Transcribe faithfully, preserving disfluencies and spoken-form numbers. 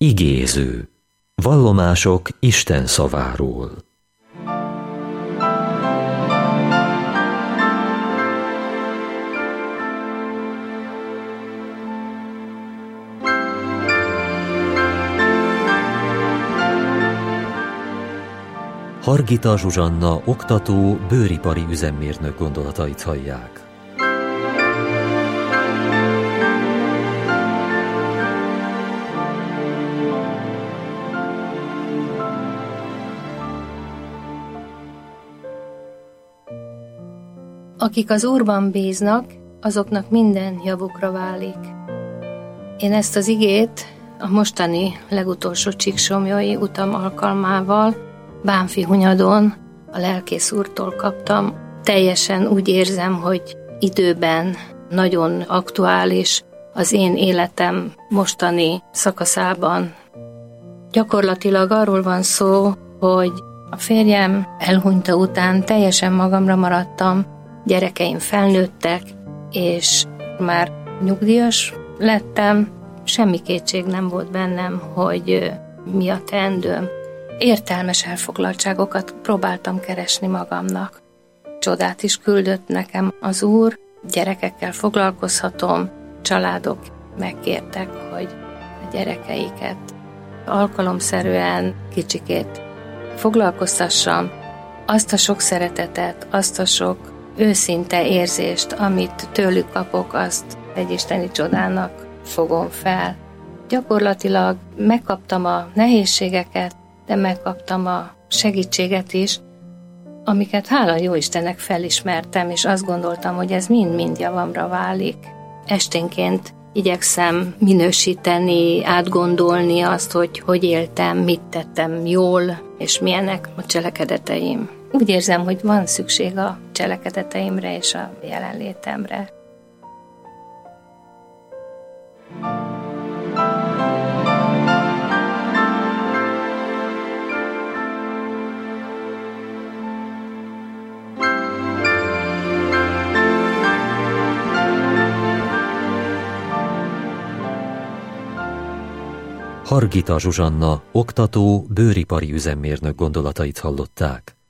Igéző. Vallomások Isten szaváról. Hargita Zsuzsanna oktató, bőripari üzemmérnök gondolatait hallják. Akik az Úrban bíznak, azoknak minden javukra válik. Én ezt az igét a mostani legutolsó csíksomlyai utam alkalmával Bánffyhunyadon a lelkész úrtól kaptam. Teljesen úgy érzem, hogy időben nagyon aktuális az én életem mostani szakaszában. Gyakorlatilag arról van szó, hogy a férjem elhunyta után teljesen magamra maradtam, gyerekeim felnőttek, és már nyugdíjas lettem, semmi kétség nem volt bennem, hogy mi a teendőm. Értelmes elfoglaltságokat próbáltam keresni magamnak. Csodát is küldött nekem az Úr, gyerekekkel foglalkozhatom, családok megkértek, hogy a gyerekeiket alkalomszerűen kicsikét foglalkoztassam, azt a sok szeretetet, azt a sok őszinte érzést, amit tőlük kapok, azt egy isteni csodának fogom fel. Gyakorlatilag megkaptam a nehézségeket, de megkaptam a segítséget is, amiket hála jó Istennek felismertem, és azt gondoltam, hogy ez mind-mind javamra válik. Esténként igyekszem minősíteni, átgondolni azt, hogy hogy éltem, mit tettem jól, és milyenek a cselekedeteim. Úgy érzem, hogy van szükség a cselekedeteimre és a jelenlétemre. Hargita Zsuzsanna oktató, bőripari üzemmérnök gondolatait hallották.